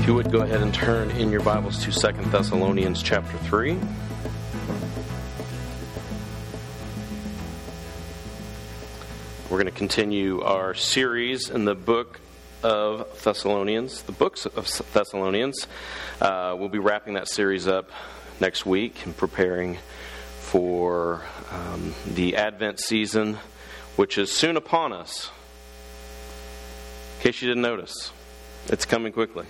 If you would go ahead and turn in your Bibles to 2 Thessalonians chapter 3. We're going to continue our series in the book of Thessalonians, the books of Thessalonians. We'll be wrapping that series up next week and preparing for the Advent season, which is soon upon us. In case you didn't notice, it's coming quickly.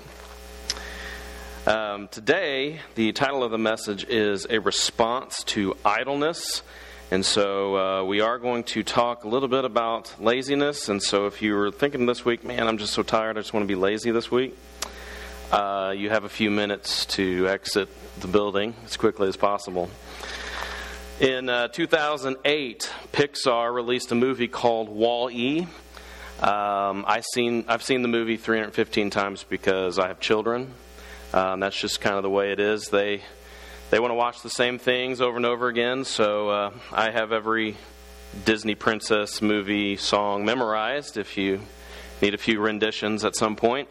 Today, the title of the message is A Response to Idleness. And so we are going to talk a little bit about laziness. And so if you were thinking this week, man, I'm just so tired, I just want to be lazy this week, you have a few minutes to exit the building as quickly as possible. In 2008, Pixar released a movie called Wall-E. I've seen the movie 315 times because I have children. That's just kind of the way it is. They want to watch the same things over and over again, so I have every Disney princess movie song memorized if you need a few renditions at some point.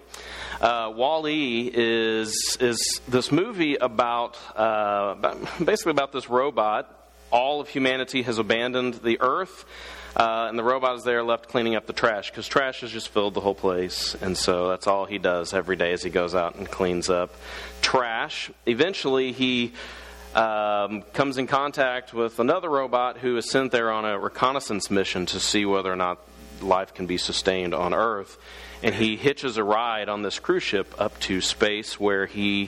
Wall-E is this movie about basically about this robot. All of humanity has abandoned the earth, and the robot is there left cleaning up the trash, because trash has just filled the whole place. And so that's all he does every day as he goes out and cleans up trash. Eventually he comes in contact with another robot who is sent there on a reconnaissance mission to see whether or not life can be sustained on Earth. And he hitches a ride on this cruise ship up to space, where he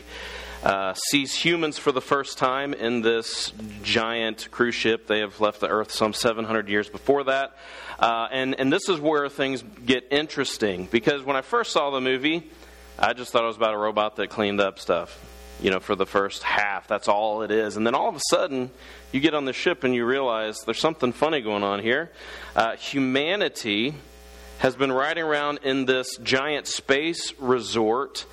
sees humans for the first time in this giant cruise ship. They have left the Earth some 700 years before that. And this is where things get interesting, because when I first saw the movie, I just thought it was about a robot that cleaned up stuff. For the first half, that's all it is. And then all of a sudden, you get on the ship and you realize there's something funny going on here. Humanity has been riding around in this giant space resort,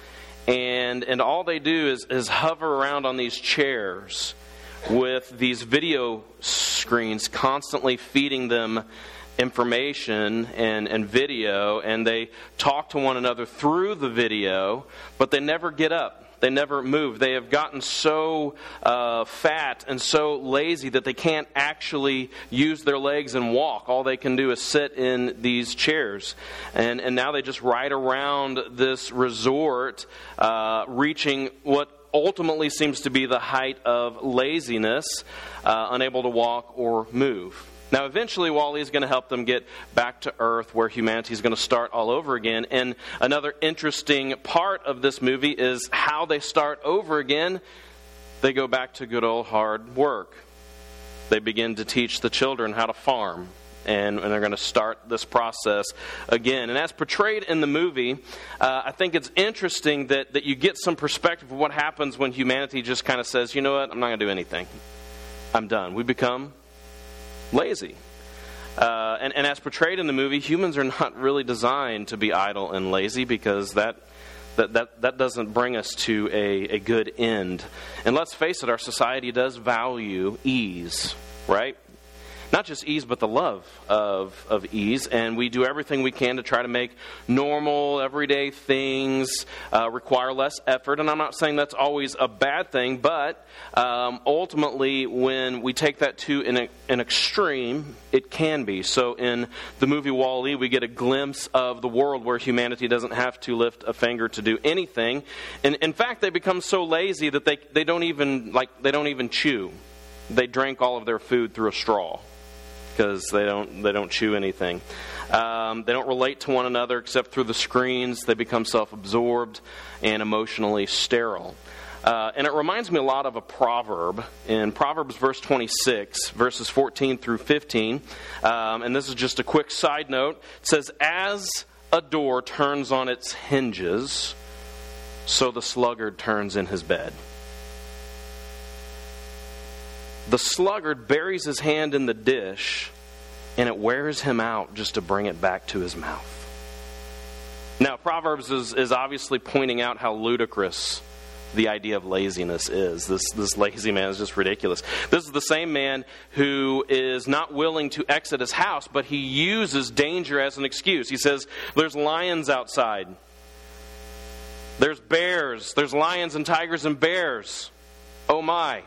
and all they do is hover around on these chairs with these video screens constantly feeding them information and video, and they talk to one another through the video, but they never get up. They never move. They have gotten so fat and so lazy that they can't actually use their legs and walk. All they can do is sit in these chairs. And now they just ride around this resort, reaching what ultimately seems to be the height of laziness, unable to walk or move. Now, eventually, Wall-E is going to help them get back to Earth, where humanity is going to start all over again. And another interesting part of this movie is how they start over again. They go back to good old hard work. They begin to teach the children how to farm. And they're going to start this process again. And as portrayed in the movie, I think it's interesting that you get some perspective of what happens when humanity just kind of says, you know what, I'm not going to do anything. I'm done. We become lazy. And as portrayed in the movie, humans are not really designed to be idle and lazy, because that doesn't bring us to a good end. And let's face it, our society does value ease, right? Not just ease, but the love of ease. And we do everything we can to try to make normal, everyday things require less effort. And I'm not saying that's always a bad thing, but ultimately, when we take that to an extreme, it can be. So in the movie Wall-E, we get a glimpse of the world where humanity doesn't have to lift a finger to do anything. And in fact, they become so lazy that they don't even chew. They drink all of their food through a straw, because they don't chew anything. They don't relate to one another except through the screens. They become self-absorbed and emotionally sterile. And it reminds me a lot of a proverb. In Proverbs verse 26, verses 14 through 15, and this is just a quick side note, it says, "As a door turns on its hinges, so the sluggard turns in his bed. The sluggard buries his hand in the dish, and it wears him out just to bring it back to his mouth." Now, Proverbs is obviously pointing out how ludicrous the idea of laziness is. This lazy man is just ridiculous. This is the same man who is not willing to exit his house, but he uses danger as an excuse. He says, there's lions outside. There's bears. There's lions and tigers and bears. Oh my.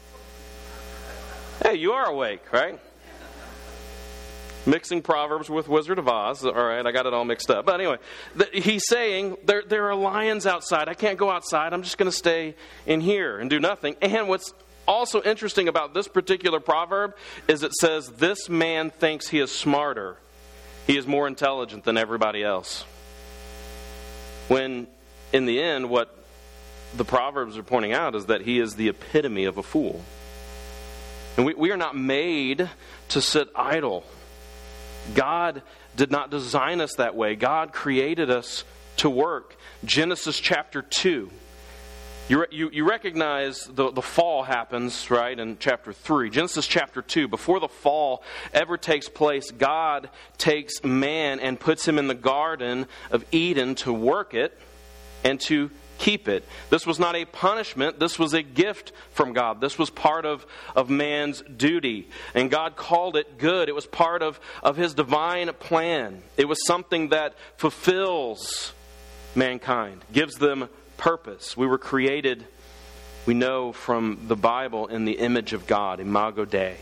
Hey, you are awake, right? Mixing Proverbs with Wizard of Oz. All right, I got it all mixed up. But anyway, he's saying there are lions outside. I can't go outside. I'm just going to stay in here and do nothing. And what's also interesting about this particular proverb is it says, this man thinks he is smarter. He is more intelligent than everybody else. When, in the end, what the Proverbs are pointing out is that he is the epitome of a fool. And we are not made to sit idle. God did not design us that way. God created us to work. Genesis chapter 2. You recognize the fall happens, right, in chapter 3. Genesis chapter 2. Before the fall ever takes place, God takes man and puts him in the Garden of Eden to work it and to keep it. This was not a punishment. This was a gift from God. This was part of man's duty. And God called it good. It was part of His divine plan. It was something that fulfills mankind, gives them purpose. We were created, we know from the Bible, in the image of God, Imago Dei.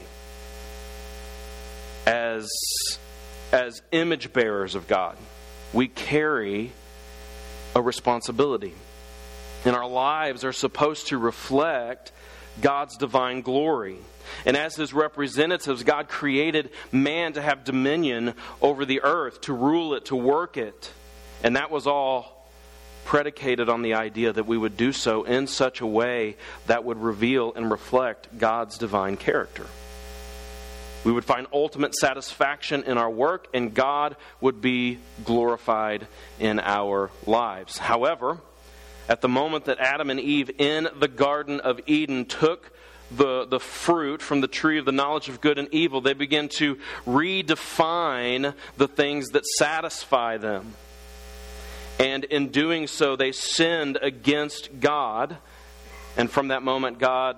As image bearers of God, we carry a responsibility. And our lives are supposed to reflect God's divine glory. And as His representatives, God created man to have dominion over the earth, to rule it, to work it. And that was all predicated on the idea that we would do so in such a way that would reveal and reflect God's divine character. We would find ultimate satisfaction in our work, and God would be glorified in our lives. However, at the moment that Adam and Eve in the Garden of Eden took the fruit from the tree of the knowledge of good and evil, they began to redefine the things that satisfy them. And in doing so, they sinned against God. And from that moment, all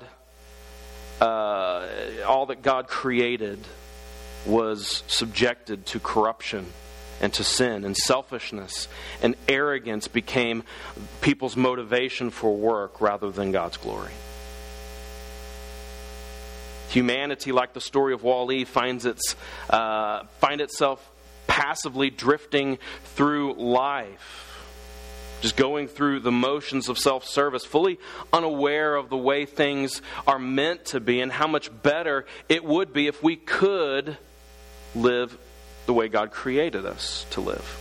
that God created was subjected to corruption and to sin, and selfishness and arrogance became people's motivation for work rather than God's glory. Humanity, like the story of Wall-E, find itself passively drifting through life, just going through the motions of self-service, fully unaware of the way things are meant to be and how much better it would be if we could live the way God created us to live.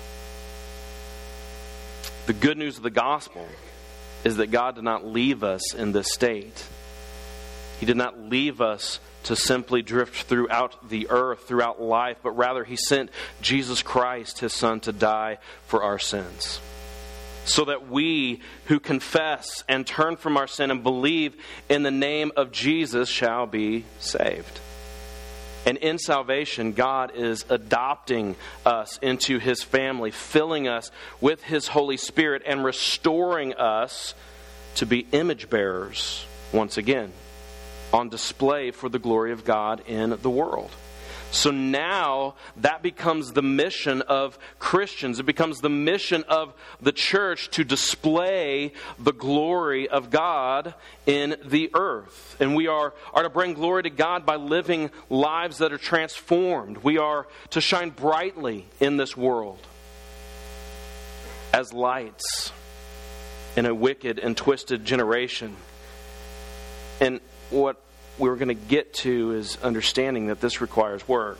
The good news of the gospel is that God did not leave us in this state. He did not leave us to simply drift throughout the earth, throughout life, but rather He sent Jesus Christ, His Son, to die for our sins, so that we who confess and turn from our sin and believe in the name of Jesus shall be saved. And in salvation, God is adopting us into His family, filling us with His Holy Spirit, and restoring us to be image bearers once again, on display for the glory of God in the world. So now that becomes the mission of Christians. It becomes the mission of the church to display the glory of God in the earth. And we are to bring glory to God by living lives that are transformed. We are to shine brightly in this world as lights in a wicked and twisted generation. And what we're going to get to is understanding that this requires work.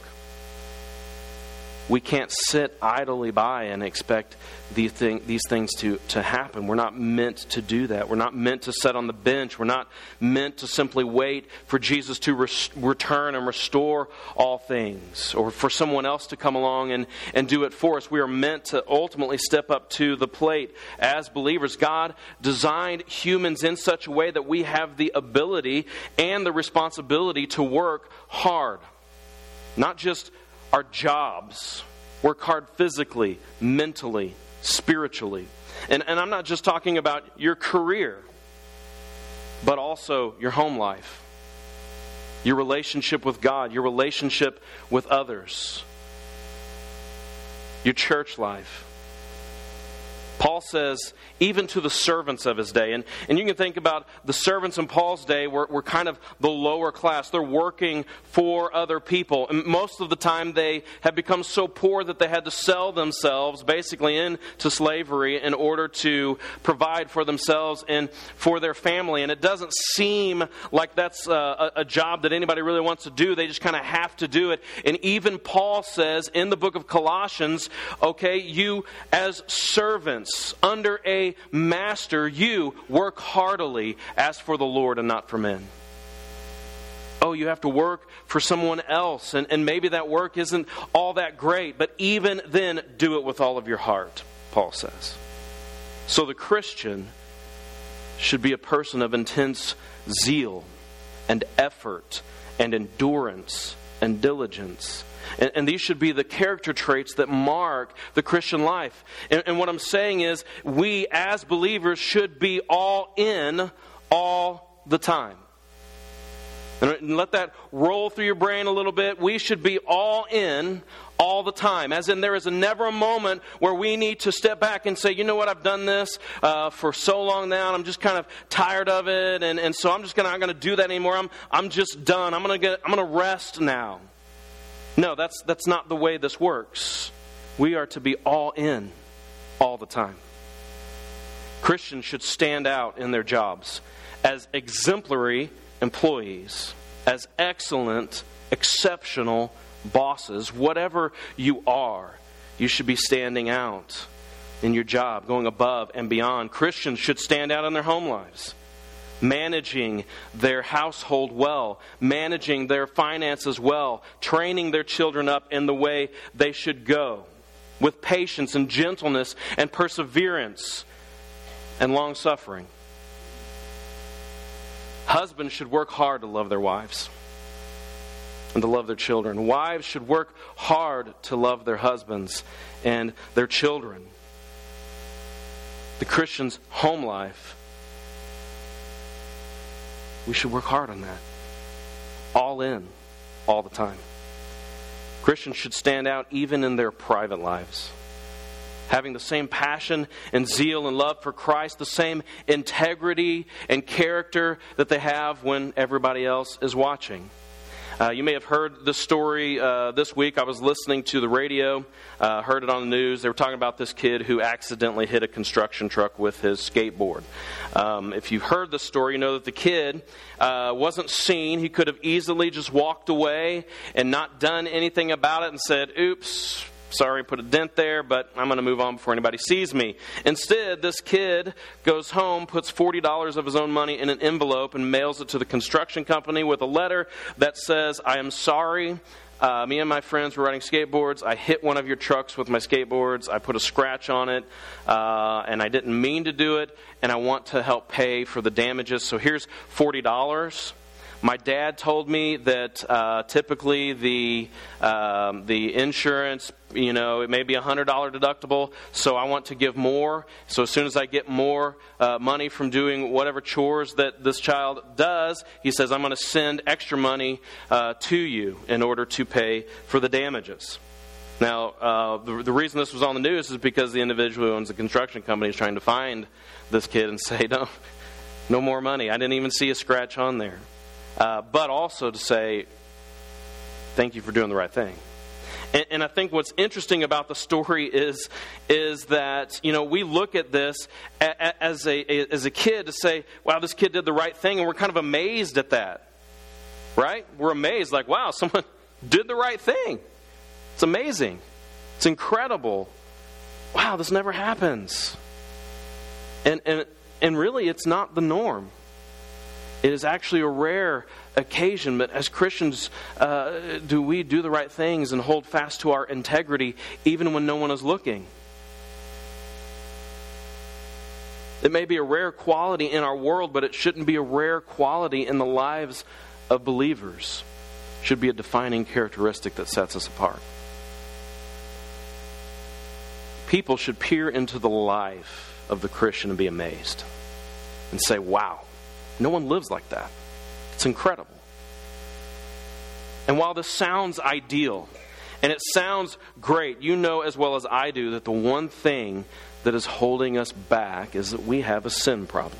We can't sit idly by and expect these things to happen. We're not meant to do that. We're not meant to sit on the bench. We're not meant to simply wait for Jesus to return and restore all things, or for someone else to come along and do it for us. We are meant to ultimately step up to the plate as believers. God designed humans in such a way that we have the ability and the responsibility to work hard. Not just our jobs. Work hard physically, mentally, spiritually. And I'm not just talking about your career, but also your home life, your relationship with God, your relationship with others, your church life, Paul says, even to the servants of his day. And you can think about the servants in Paul's day were kind of the lower class. They're working for other people. And most of the time they have become so poor that they had to sell themselves basically into slavery in order to provide for themselves and for their family. And it doesn't seem like that's a job that anybody really wants to do. They just kind of have to do it. And even Paul says in the book of Colossians, okay, you as servants under a master, you work heartily as for the Lord and not for men. Oh, you have to work for someone else, and maybe that work isn't all that great, but even then, do it with all of your heart, Paul says. So the Christian should be a person of intense zeal and effort and endurance and diligence. And these should be the character traits that mark the Christian life. And what I'm saying is, we as believers should be all in all the time. And let that roll through your brain a little bit. We should be all in all the time. As in, there is never a moment where we need to step back and say, you know what, I've done this for so long now, and I'm just kind of tired of it, and so I'm not going to do that anymore. I'm just done. I'm going to rest now. No, that's not the way this works. We are to be all in all the time. Christians should stand out in their jobs as exemplary employees, as excellent, exceptional bosses. Whatever you are, you should be standing out in your job, going above and beyond. Christians should stand out in their home lives, managing their household well, managing their finances well, training their children up in the way they should go, with patience and gentleness and perseverance and long-suffering. Husbands should work hard to love their wives and to love their children. Wives should work hard to love their husbands and their children. The Christian's home life, we should work hard on that. All in, all the time. Christians should stand out even in their private lives, having the same passion and zeal and love for Christ, the same integrity and character that they have when everybody else is watching. You may have heard this story this week. I was listening to the radio, heard it on the news. They were talking about this kid who accidentally hit a construction truck with his skateboard. If you've heard the story, you know that the kid wasn't seen. He could have easily just walked away and not done anything about it and said, oops, sorry, put a dent there, but I'm going to move on before anybody sees me. Instead, this kid goes home, puts $40 of his own money in an envelope and mails it to the construction company with a letter that says, I am sorry. Me and my friends were riding skateboards. I hit one of your trucks with my skateboards. I put a scratch on it, and I didn't mean to do it, and I want to help pay for the damages. So here's $40. My dad told me that typically the insurance, it may be $100 deductible, so I want to give more. So as soon as I get more money from doing whatever chores that this child does, he says, I'm going to send extra money to you in order to pay for the damages. Now, the reason this was on the news is because the individual who owns the construction company is trying to find this kid and say, no more money. I didn't even see a scratch on there. But also to say, thank you for doing the right thing. And I think what's interesting about the story is that, we look at this as a kid to say, wow, this kid did the right thing, and we're kind of amazed at that. Right? We're amazed, like, wow, someone did the right thing. It's amazing. It's incredible. Wow, this never happens. And really, it's not the norm. It is actually a rare occasion, but as Christians, do we do the right things and hold fast to our integrity even when no one is looking? It may be a rare quality in our world, but it shouldn't be a rare quality in the lives of believers. It should be a defining characteristic that sets us apart. People should peer into the life of the Christian and be amazed and say, wow, no one lives like that. It's incredible. And while this sounds ideal, and it sounds great, you know as well as I do that the one thing that is holding us back is that we have a sin problem.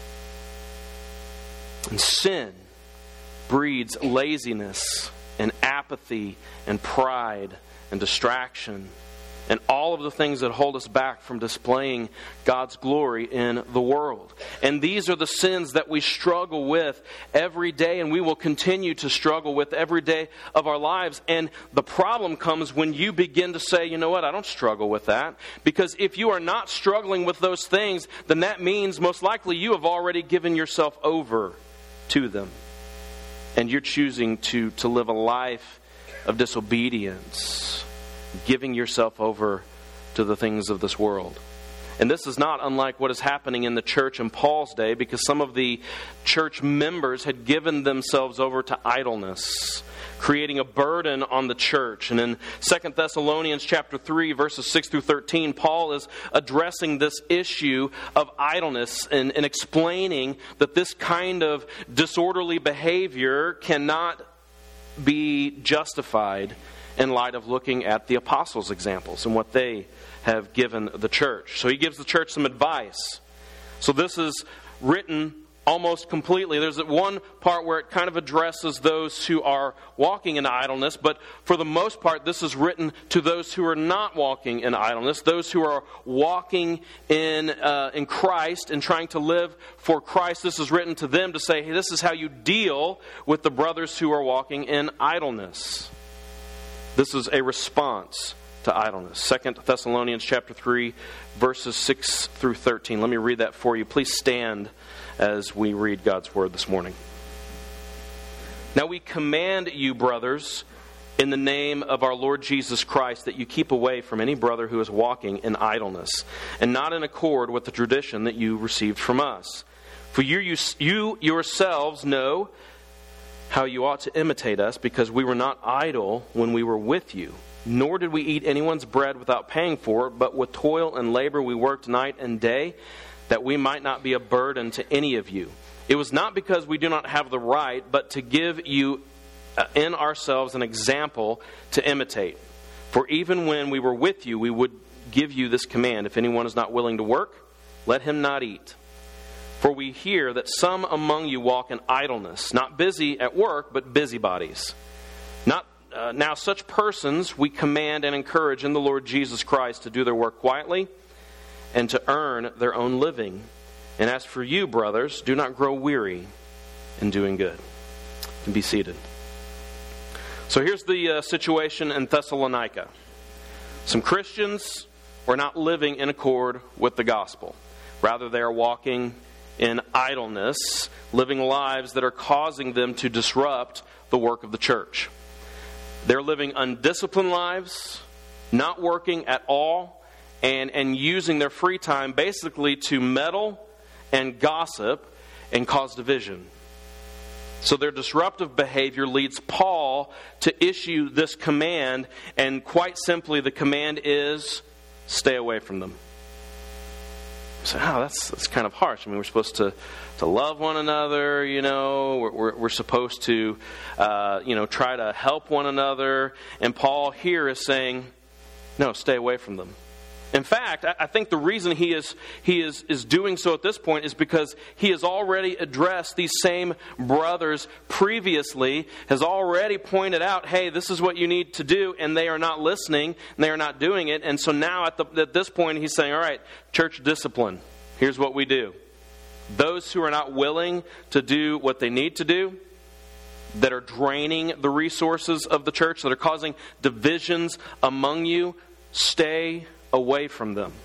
And sin breeds laziness and apathy and pride and distraction and all of the things that hold us back from displaying God's glory in the world. And these are the sins that we struggle with every day, and we will continue to struggle with every day of our lives. And the problem comes when you begin to say, you know what, I don't struggle with that. Because if you are not struggling with those things, then that means most likely you have already given yourself over to them. And you're choosing to live a life of disobedience, giving yourself over to the things of this world. And this is not unlike what is happening in the church in Paul's day, because some of the church members had given themselves over to idleness, creating a burden on the church. And in 2 Thessalonians chapter 3, verses 6 through 13, Paul is addressing this issue of idleness and explaining that this kind of disorderly behavior cannot be justified in light of looking at the apostles' examples and what they have given the church. So he gives the church some advice. So this is written almost completely. There's one part where it kind of addresses those who are walking in idleness, but for the most part, this is written to those who are not walking in idleness, those who are walking in Christ and trying to live for Christ. This is written to them to say, hey, this is how you deal with the brothers who are walking in idleness. This is a response to idleness. 2 Thessalonians chapter 3, verses 6 through 13. Let me read that for you. Please stand as we read God's word this morning. Now we command you, brothers, in the name of our Lord Jesus Christ, that you keep away from any brother who is walking in idleness, and not in accord with the tradition that you received from us. For you yourselves know how you ought to imitate us, because we were not idle when we were with you, nor did we eat anyone's bread without paying for it, but with toil and labor we worked night and day, that we might not be a burden to any of you. It was not because we do not have the right, but to give you in ourselves an example to imitate. For even when we were with you, we would give you this command: if anyone is not willing to work, let him not eat. For we hear that some among you walk in idleness, not busy at work, but busybodies. Now such persons we command and encourage in the Lord Jesus Christ to do their work quietly and to earn their own living. And as for you, brothers, do not grow weary in doing good. You can be seated. So here's the situation in Thessalonica. Some Christians were not living in accord with the gospel. Rather, they are walking in idleness, living lives that are causing them to disrupt the work of the church. They're living undisciplined lives, not working at all, and using their free time basically to meddle and gossip and cause division. So their disruptive behavior leads Paul to issue this command, and quite simply the command is, stay away from them. So, that's kind of harsh. I mean, we're supposed to love one another, you know. We're supposed to, try to help one another. And Paul here is saying, no, stay away from them. In fact, I think the reason he is doing so at this point is because he has already addressed these same brothers previously, has already pointed out, hey, this is what you need to do, and they are not listening, and they are not doing it. And so now at this point he's saying, all right, church discipline, here's what we do. Those who are not willing to do what they need to do, that are draining the resources of the church, that are causing divisions among you, stay away from them.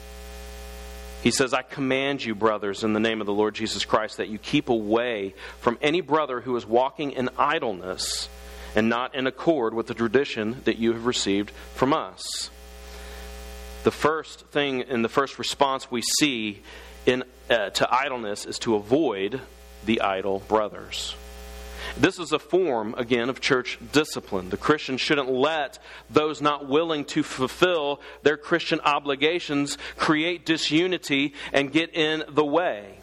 He says, I command you, brothers, in the name of the Lord Jesus Christ, that you keep away from any brother who is walking in idleness and not in accord with the tradition that you have received from us. The first thing and the first response we see to idleness is to avoid the idle brothers. This is a form, again, of church discipline. The Christian shouldn't let those not willing to fulfill their Christian obligations create disunity and get in the way.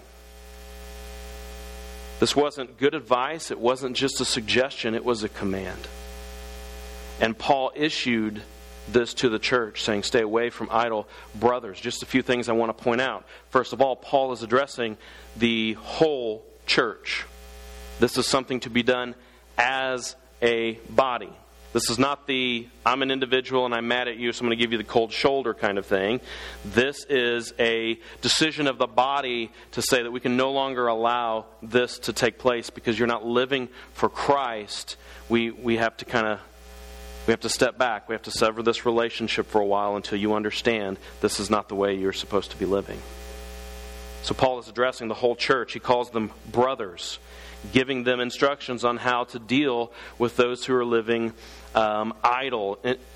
This wasn't good advice. It wasn't just a suggestion. It was a command. And Paul issued this to the church, saying, stay away from idle brothers. Just a few things I want to point out. First of all, Paul is addressing the whole church. This is something to be done as a body. This is not the, I'm an individual and I'm mad at you, so I'm going to give you the cold shoulder kind of thing. This is a decision of the body to say that we can no longer allow this to take place because you're not living for Christ. We have to step back. We have to sever this relationship for a while until you understand this is not the way you're supposed to be living. So Paul is addressing the whole church. He calls them brothers, giving them instructions on how to deal with those who are living idle,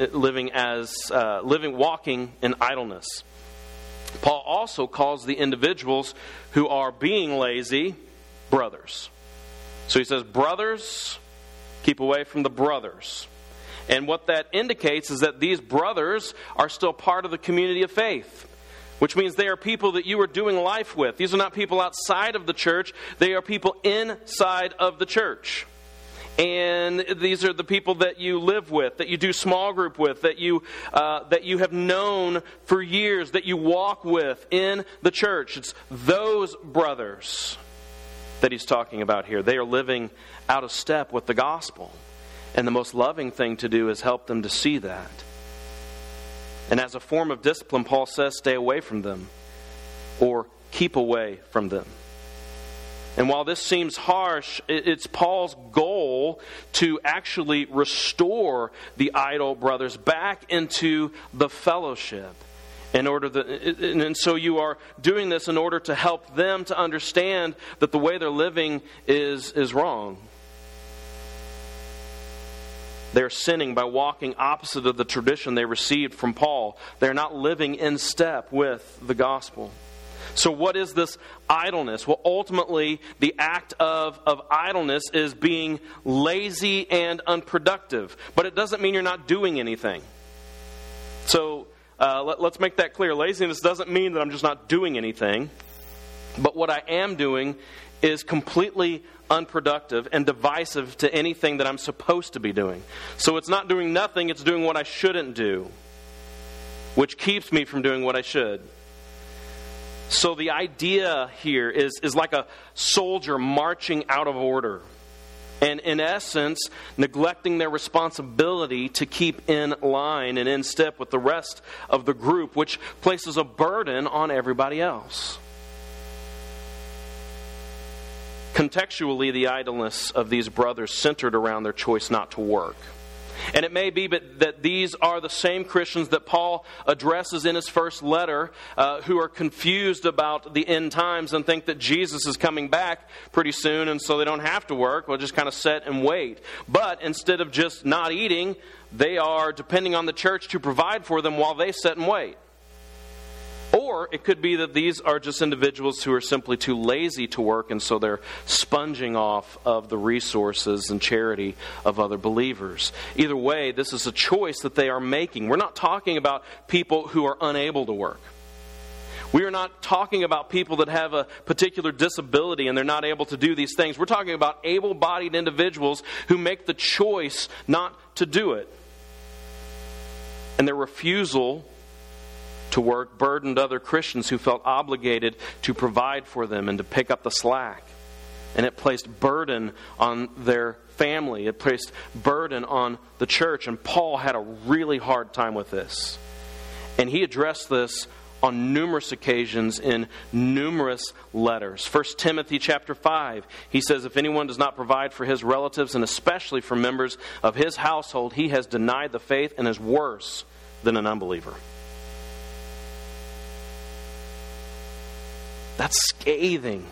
walking in idleness. Paul also calls the individuals who are being lazy brothers. So he says, brothers, keep away from the brothers. And what that indicates is that these brothers are still part of the community of faith, which means they are people that you are doing life with. These are not people outside of the church. They are people inside of the church. And these are the people that you live with, that you do small group with, that you have known for years, that you walk with in the church. It's those brothers that he's talking about here. They are living out of step with the gospel. And the most loving thing to do is help them to see that. And as a form of discipline, Paul says, stay away from them or keep away from them. And while this seems harsh, it's Paul's goal to actually restore the idle brothers back into the fellowship. And so you are doing this in order to help them to understand that the way they're living is wrong. They're sinning by walking opposite of the tradition they received from Paul. They're not living in step with the gospel. So what is this idleness? Well, ultimately, the act of idleness is being lazy and unproductive. But it doesn't mean you're not doing anything. So let's make that clear. Laziness doesn't mean that I'm just not doing anything. But what I am doing is completely unproductive and divisive to anything that I'm supposed to be doing. So it's not doing nothing, it's doing what I shouldn't do, which keeps me from doing what I should. So the idea here is like a soldier marching out of order. And in essence, neglecting their responsibility to keep in line and in step with the rest of the group, which places a burden on everybody else. Contextually, the idleness of these brothers centered around their choice not to work. And it may be that these are the same Christians that Paul addresses in his first letter who are confused about the end times and think that Jesus is coming back pretty soon and so they don't have to work. We'll just kind of sit and wait. But instead of just not eating, they are depending on the church to provide for them while they sit and wait. Or it could be that these are just individuals who are simply too lazy to work and so they're sponging off of the resources and charity of other believers. Either way, this is a choice that they are making. We're not talking about people who are unable to work. We are not talking about people that have a particular disability and they're not able to do these things. We're talking about able-bodied individuals who make the choice not to do it. And their refusal to work burdened other Christians who felt obligated to provide for them and to pick up the slack. And it placed burden on their family. It placed burden on the church. And Paul had a really hard time with this. And he addressed this on numerous occasions in numerous letters. 1 Timothy chapter 5, he says, if anyone does not provide for his relatives and especially for members of his household, he has denied the faith and is worse than an unbeliever. That's scathing.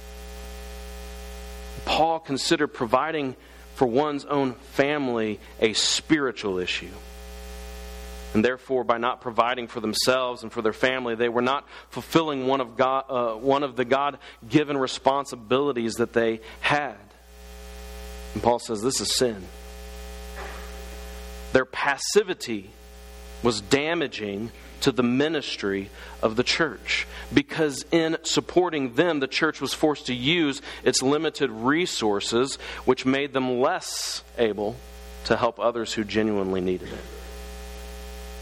Paul considered providing for one's own family a spiritual issue. And therefore, by not providing for themselves and for their family, they were not fulfilling one of the God-given responsibilities that they had. And Paul says this is sin. Their passivity was damaging to the ministry of the church. Because in supporting them, the church was forced to use its limited resources, which made them less able to help others who genuinely needed it.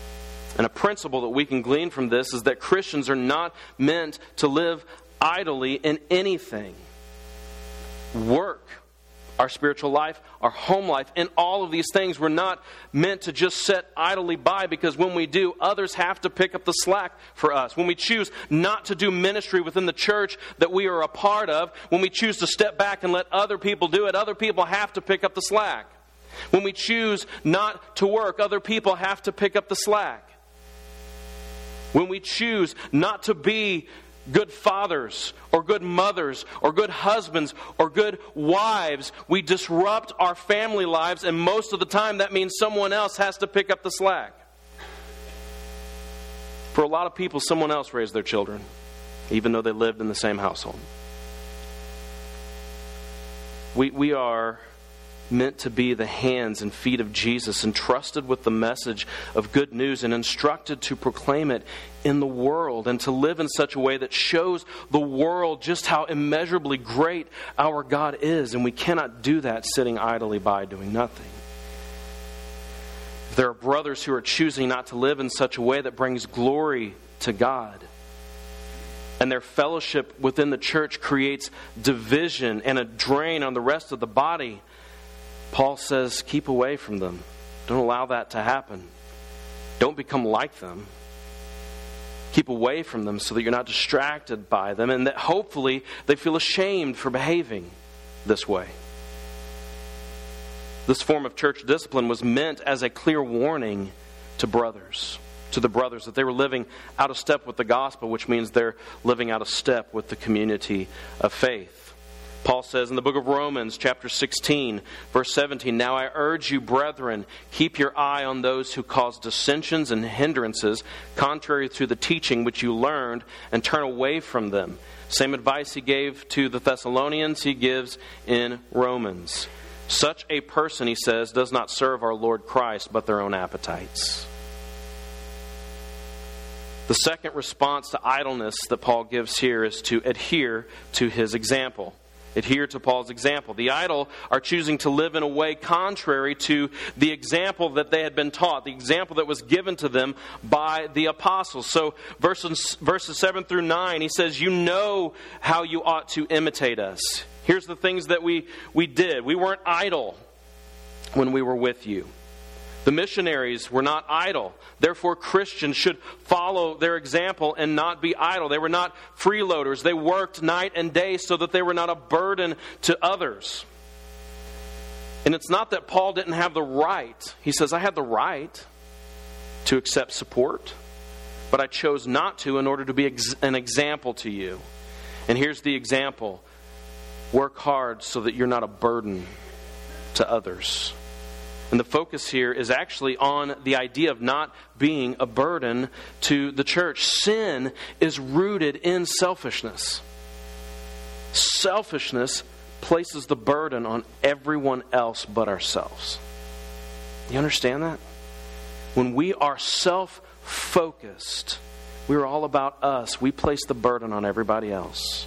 And a principle that we can glean from this is that Christians are not meant to live idly in anything. Work, our spiritual life, our home life, and all of these things, we're not meant to just sit idly by, because when we do, others have to pick up the slack for us. When we choose not to do ministry within the church that we are a part of, when we choose to step back and let other people do it, other people have to pick up the slack. When we choose not to work, other people have to pick up the slack. When we choose not to be good fathers or good mothers or good husbands or good wives, we disrupt our family lives, and most of the time that means someone else has to pick up the slack. For a lot of people, someone else raised their children, even though they lived in the same household. We are meant to be the hands and feet of Jesus, entrusted with the message of good news and instructed to proclaim it in the world, and to live in such a way that shows the world just how immeasurably great our God is. And we cannot do that sitting idly by doing nothing. If there are brothers who are choosing not to live in such a way that brings glory to God, and their fellowship within the church creates division and a drain on the rest of the body, Paul says, keep away from them. Don't allow that to happen. Don't become like them. Keep away from them so that you're not distracted by them, and that hopefully they feel ashamed for behaving this way. This form of church discipline was meant as a clear warning to the brothers, that they were living out of step with the gospel, which means they're living out of step with the community of faith. Paul says in the book of Romans, chapter 16, verse 17, "Now I urge you, brethren, keep your eye on those who cause dissensions and hindrances, contrary to the teaching which you learned, and turn away from them." Same advice he gave to the Thessalonians, he gives in Romans. Such a person, he says, does not serve our Lord Christ, but their own appetites. The second response to idleness that Paul gives here is to adhere to his example. Adhere to Paul's example. The idle are choosing to live in a way contrary to the example that they had been taught, the example that was given to them by the apostles. So verses 7 through 9, he says, "You know how you ought to imitate us." Here's the things that we did. We weren't idle when we were with you. The missionaries were not idle. Therefore, Christians should follow their example and not be idle. They were not freeloaders. They worked night and day so that they were not a burden to others. And it's not that Paul didn't have the right. He says, I had the right to accept support, but I chose not to in order to be an example to you. And here's the example. Work hard so that you're not a burden to others. And the focus here is actually on the idea of not being a burden to the church. Sin is rooted in selfishness. Selfishness places the burden on everyone else but ourselves. You understand that? When we are self-focused, we're all about us. We place the burden on everybody else.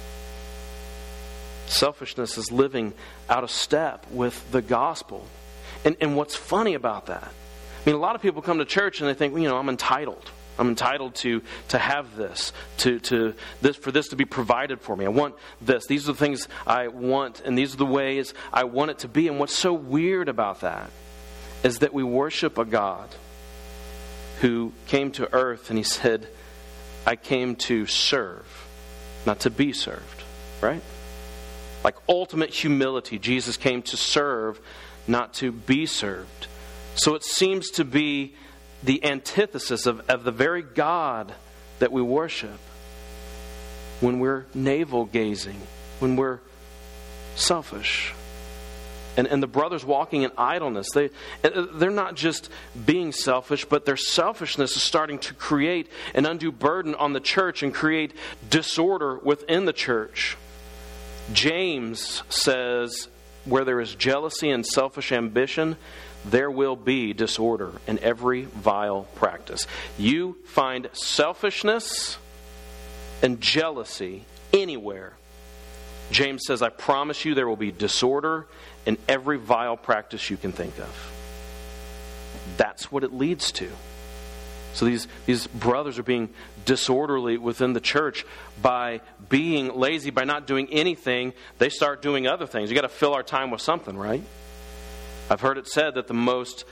Selfishness is living out of step with the gospel. And what's funny about that, I mean, a lot of people come to church and they think, well, I'm entitled. I'm entitled to have this, to this, for this to be provided for me. I want this. These are the things I want, and these are the ways I want it to be. And what's so weird about that is that we worship a God who came to earth and he said, I came to serve, not to be served. Right? Like ultimate humility, Jesus came to serve, not to be served. So it seems to be the antithesis of the very God that we worship when we're navel-gazing, when we're selfish. And the brothers walking in idleness, they're not just being selfish, but their selfishness is starting to create an undue burden on the church and create disorder within the church. James says, where there is jealousy and selfish ambition, there will be disorder in every vile practice. You find selfishness and jealousy anywhere, James says, I promise you there will be disorder in every vile practice you can think of. That's what it leads to. So these brothers are being disorderly within the church by being lazy, by not doing anything. They start doing other things. You got to fill our time with something, right? I've heard it said that the most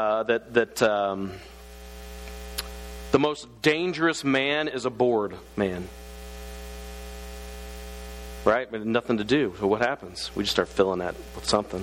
dangerous man is a bored man. Right? But nothing to do. So what happens? We just start filling that with something.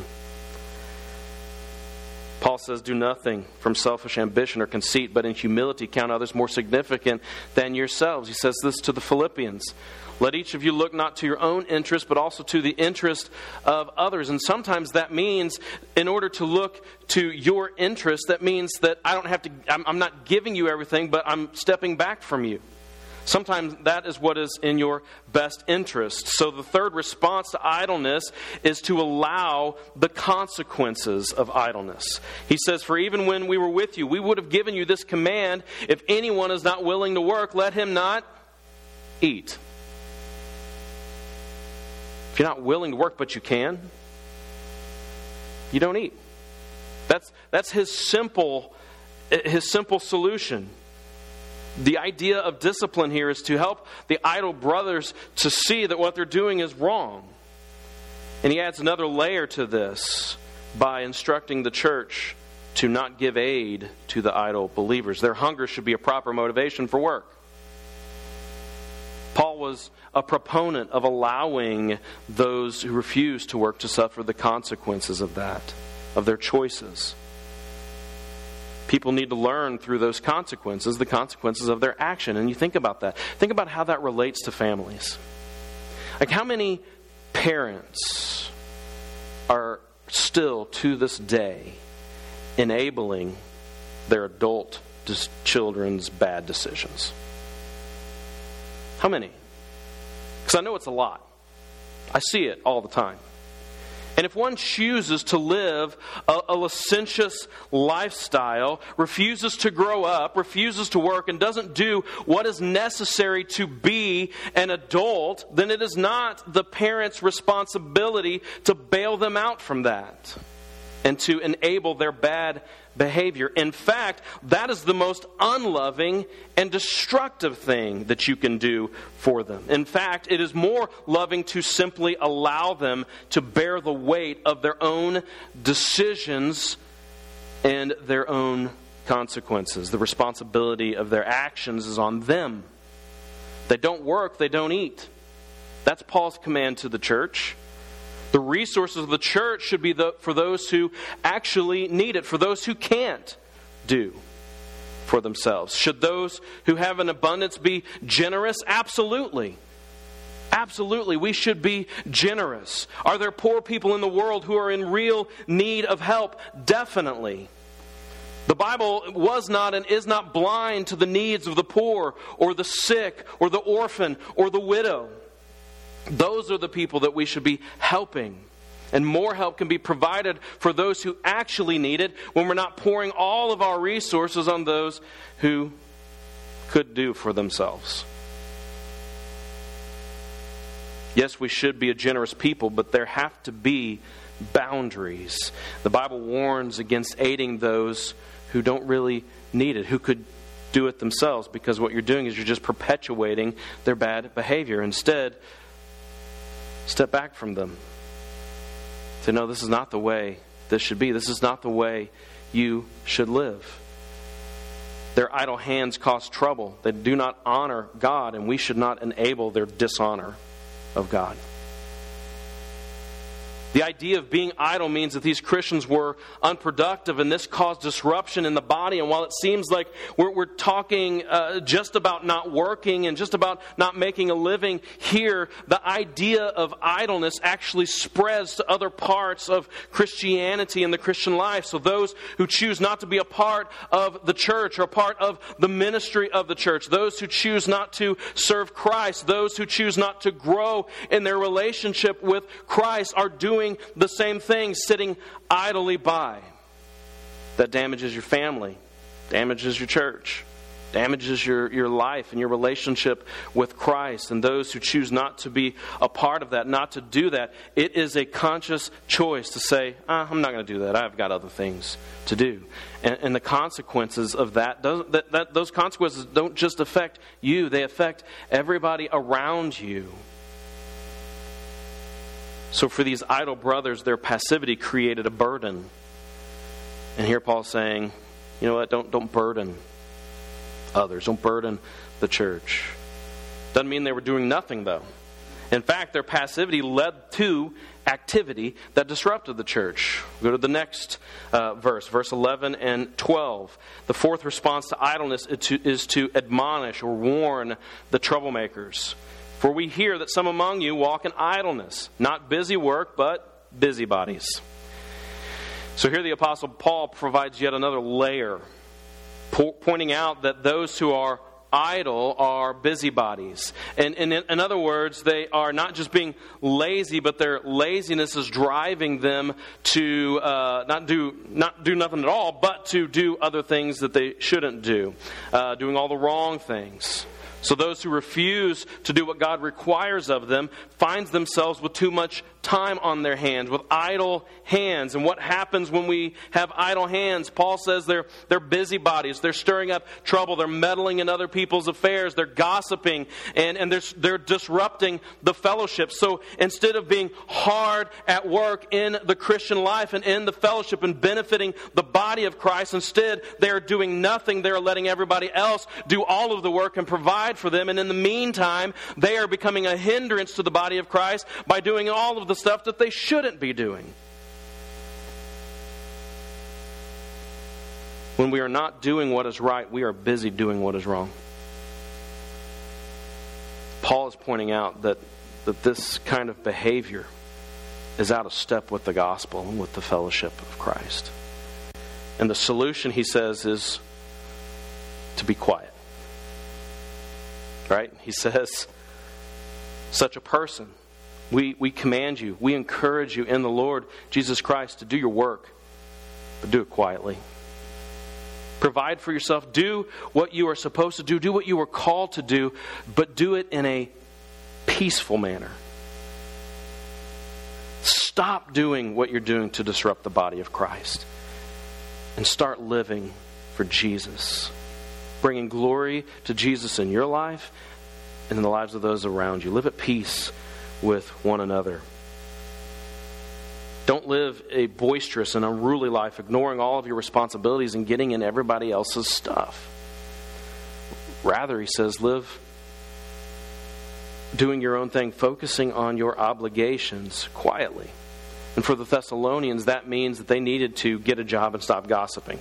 Paul says, do nothing from selfish ambition or conceit, but in humility count others more significant than yourselves. He says this to the Philippians. Let each of you look not to your own interest, but also to the interest of others. And sometimes that means, in order to look to your interest, that means that I'm not giving you everything, but I'm stepping back from you. Sometimes that is what is in your best interest. So the third response to idleness is to allow the consequences of idleness. He says, for even when we were with you, we would have given you this command, if anyone is not willing to work, let him not eat. If you're not willing to work, but you can, you don't eat. That's his simple solution. The idea of discipline here is to help the idle brothers to see that what they're doing is wrong. And he adds another layer to this by instructing the church to not give aid to the idle believers. Their hunger should be a proper motivation for work. Paul was a proponent of allowing those who refuse to work to suffer the consequences of that, of their choices. People need to learn through those consequences, the consequences of their action. And you think about that. Think about how that relates to families. Like how many parents are still to this day enabling their adult children's bad decisions? How many? Because I know it's a lot. I see it all the time. And if one chooses to live a licentious lifestyle, refuses to grow up, refuses to work, and doesn't do what is necessary to be an adult, then it is not the parent's responsibility to bail them out from that and to enable their bad behavior. In fact, that is the most unloving and destructive thing that you can do for them. In fact, it is more loving to simply allow them to bear the weight of their own decisions and their own consequences. The responsibility of their actions is on them. They don't work, they don't eat. That's Paul's command to the church. The resources of the church should be for those who actually need it, for those who can't do for themselves. Should those who have an abundance be generous? Absolutely. Absolutely, we should be generous. Are there poor people in the world who are in real need of help? Definitely. The Bible was not and is not blind to the needs of the poor or the sick or the orphan or the widow. Those are the people that we should be helping. And more help can be provided for those who actually need it when we're not pouring all of our resources on those who could do for themselves. Yes, we should be a generous people, but there have to be boundaries. The Bible warns against aiding those who don't really need it, who could do it themselves, because what you're doing is you're just perpetuating their bad behavior. Instead, step back from them. Say, no, this is not the way this should be. This is not the way you should live. Their idle hands cause trouble. They do not honor God, and we should not enable their dishonor of God. The idea of being idle means that these Christians were unproductive, and this caused disruption in the body. And while it seems like we're talking just about not working and just about not making a living here, the idea of idleness actually spreads to other parts of Christianity and the Christian life. So those who choose not to be a part of the church or a part of the ministry of the church, those who choose not to serve Christ, those who choose not to grow in their relationship with Christ are doing the same thing, sitting idly by. That damages your family, damages your church, Damages your life and your relationship with Christ. And those who choose not to be a part of that, not to do that, it is a conscious choice to say, I'm not going to do that. I've got other things to do. And the consequences of those consequences don't just affect you, they affect everybody around you. So for these idle brothers, their passivity created a burden. And here Paul's saying, you know what, don't burden others. Don't burden the church. Doesn't mean they were doing nothing, though. In fact, their passivity led to activity that disrupted the church. Go to the next verse 11 and 12. The fourth response to idleness is to admonish or warn the troublemakers. For we hear that some among you walk in idleness, not busy work, but busybodies. So here the Apostle Paul provides yet another layer, pointing out that those who are idle are busybodies. And in other words, they are not just being lazy, but their laziness is driving them to not do nothing at all, but to do other things that they shouldn't do, doing all the wrong things. So those who refuse to do what God requires of them finds themselves with too much time on their hands, with idle hands. And what happens when we have idle hands? Paul says they're busybodies. They're stirring up trouble. They're meddling in other people's affairs. They're gossiping, and they're disrupting the fellowship. So instead of being hard at work in the Christian life and in the fellowship and benefiting the body of Christ, instead they are doing nothing. They are letting everybody else do all of the work and provide for them. And in the meantime, they are becoming a hindrance to the body of Christ by doing all of the stuff that they shouldn't be doing. When we are not doing what is right, we are busy doing what is wrong. Paul is pointing out that this kind of behavior is out of step with the gospel and with the fellowship of Christ. And the solution, he says, is to be quiet. Right? He says, such a person, we command you, we encourage you in the Lord Jesus Christ to do your work, but do it quietly. Provide for yourself. Do what you are supposed to do. Do what you are called to do, but do it in a peaceful manner. Stop doing what you're doing to disrupt the body of Christ and start living for Jesus, bringing glory to Jesus in your life and in the lives of those around you. Live at peace with one another. Don't live a boisterous and unruly life, ignoring all of your responsibilities and getting in everybody else's stuff. Rather, he says, live doing your own thing, focusing on your obligations quietly. And for the Thessalonians, that means that they needed to get a job and stop gossiping.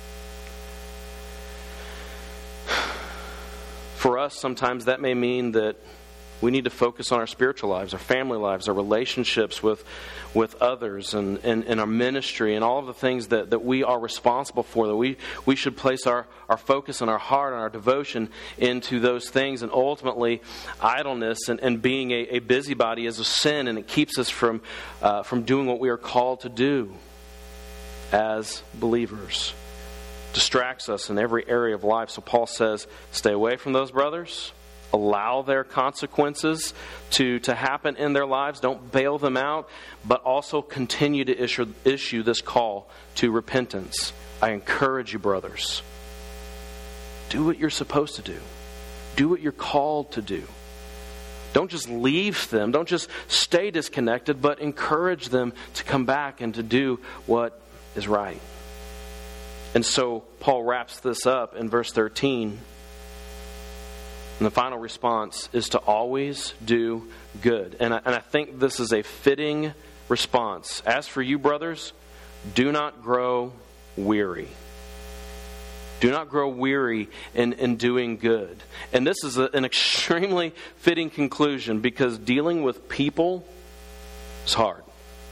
For us, sometimes that may mean that we need to focus on our spiritual lives, our family lives, our relationships with others, and our ministry, and all of the things that we are responsible for, that we should place our focus and our heart and our devotion into those things. And ultimately, idleness and being a busybody is a sin, and it keeps us from doing what we are called to do as believers. Distracts us in every area of life. So Paul says, stay away from those brothers. Allow their consequences to happen in their lives. Don't bail them out, but also continue to issue this call to repentance. I encourage you, brothers, do what you're supposed to do. Do what you're called to do. Don't just leave them. Don't just stay disconnected, but encourage them to come back and to do what is right. And so Paul wraps this up in verse 13. And the final response is to always do good. And I think this is a fitting response. As for you, brothers, do not grow weary. Do not grow weary in doing good. And this is an extremely fitting conclusion, because dealing with people is hard.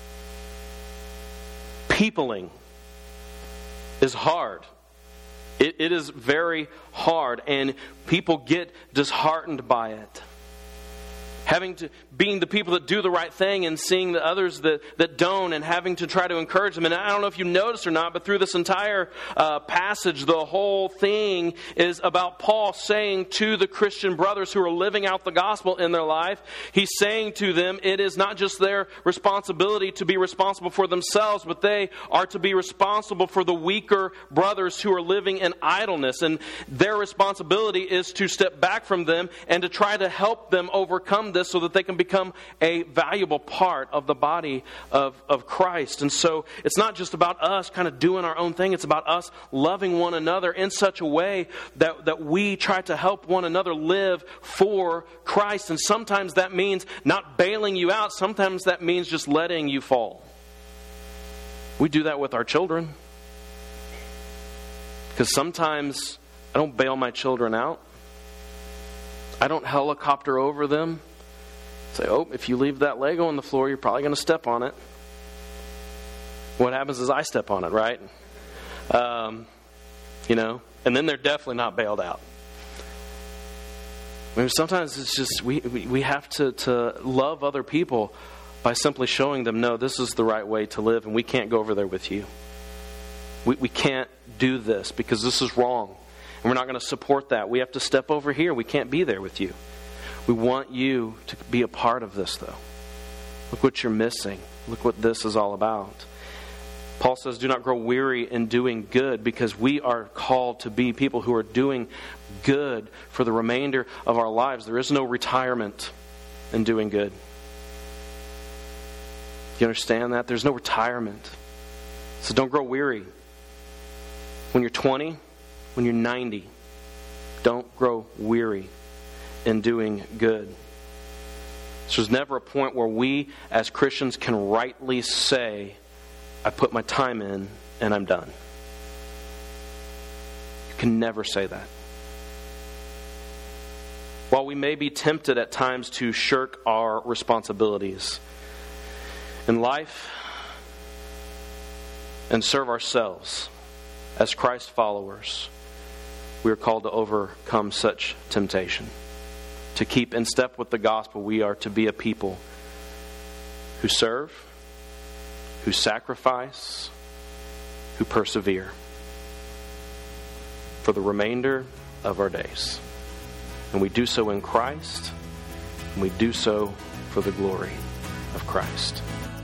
Peopling is hard. It is very hard, and people get disheartened by it. being the people that do the right thing and seeing the others that don't, and having to try to encourage them. And I don't know if you noticed or not, but through this entire passage, the whole thing is about Paul saying to the Christian brothers who are living out the gospel in their life, he's saying to them, it is not just their responsibility to be responsible for themselves, but they are to be responsible for the weaker brothers who are living in idleness. And their responsibility is to step back from them and to try to help them overcome this so that they can become a valuable part of the body of Christ. And so it's not just about us kind of doing our own thing. It's about us loving one another in such a way that we try to help one another live for Christ. And sometimes that means not bailing you out. Sometimes that means just letting you fall. We do that with our children. Because sometimes I don't bail my children out. I don't helicopter over them. Say, oh, if you leave that Lego on the floor, you're probably going to step on it. What happens is I step on it, right? And then they're definitely not bailed out. I mean, sometimes it's just we have to love other people by simply showing them, no, this is the right way to live, and we can't go over there with you. We can't do this because this is wrong. And we're not going to support that. We have to step over here. We can't be there with you. We want you to be a part of this, though. Look what you're missing. Look what this is all about. Paul says, do not grow weary in doing good, because we are called to be people who are doing good for the remainder of our lives. There is no retirement in doing good. You understand that? There's no retirement. So don't grow weary. When you're 20, when you're 90, don't grow weary in doing good. So there's never a point where we as Christians can rightly say, I put my time in and I'm done. You can never say that. While we may be tempted at times to shirk our responsibilities in life and serve ourselves as Christ followers, we are called to overcome such temptation. To keep in step with the gospel, we are to be a people who serve, who sacrifice, who persevere for the remainder of our days. And we do so in Christ, and we do so for the glory of Christ.